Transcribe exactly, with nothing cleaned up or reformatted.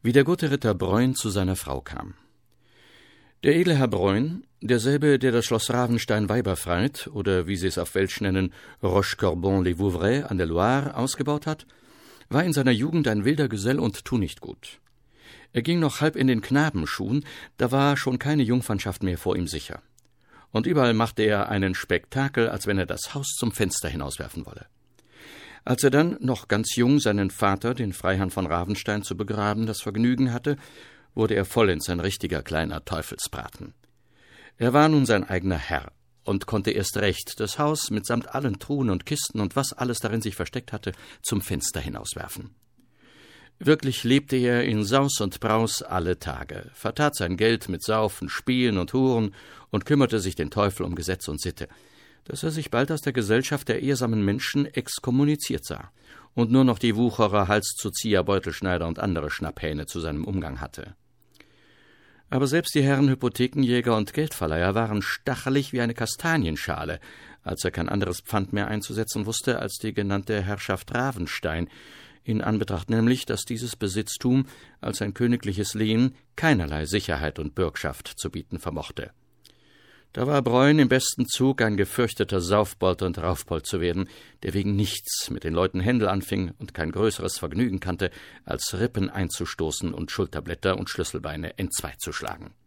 wie der gute Ritter Bruyn zu seiner Frau kam. Der edle Herr Bruyn, derselbe, der das Schloss Ravenstein-Weiberfreit oder wie sie es auf Welsch nennen, Rochecorbon-les-Vouvray an der Loire ausgebaut hat, war in seiner Jugend ein wilder Gesell und tunichtgut. Er ging noch halb in den Knabenschuhen, da war schon keine Jungfernschaft mehr vor ihm sicher. Und überall machte er einen Spektakel, als wenn er das Haus zum Fenster hinauswerfen wolle. Als er dann, noch ganz jung, seinen Vater, den Freiherrn von Ravenstein, zu begraben, das Vergnügen hatte, wurde er vollends ein richtiger kleiner Teufelsbraten. Er war nun sein eigener Herr und konnte erst recht das Haus mitsamt allen Truhen und Kisten und was alles darin sich versteckt hatte, zum Fenster hinauswerfen. Wirklich lebte er in Saus und Braus alle Tage, vertat sein Geld mit Saufen, Spielen und Huren und kümmerte sich den Teufel um Gesetz und Sitte, dass er sich bald aus der Gesellschaft der ehrsamen Menschen exkommuniziert sah und nur noch die Wucherer, Halszuzieher, Beutelschneider und andere Schnapphähne zu seinem Umgang hatte. Aber selbst die Herren Hypothekenjäger und Geldverleiher waren stachelig wie eine Kastanienschale, als er kein anderes Pfand mehr einzusetzen wusste als die genannte Herrschaft Ravenstein, in Anbetracht nämlich, dass dieses Besitztum als ein königliches Lehen keinerlei Sicherheit und Bürgschaft zu bieten vermochte. Da war Bruyn im besten Zug, ein gefürchteter Saufbold und Raufbold zu werden, der wegen nichts mit den Leuten Händel anfing und kein größeres Vergnügen kannte, als Rippen einzustoßen und Schulterblätter und Schlüsselbeine entzwei zu schlagen.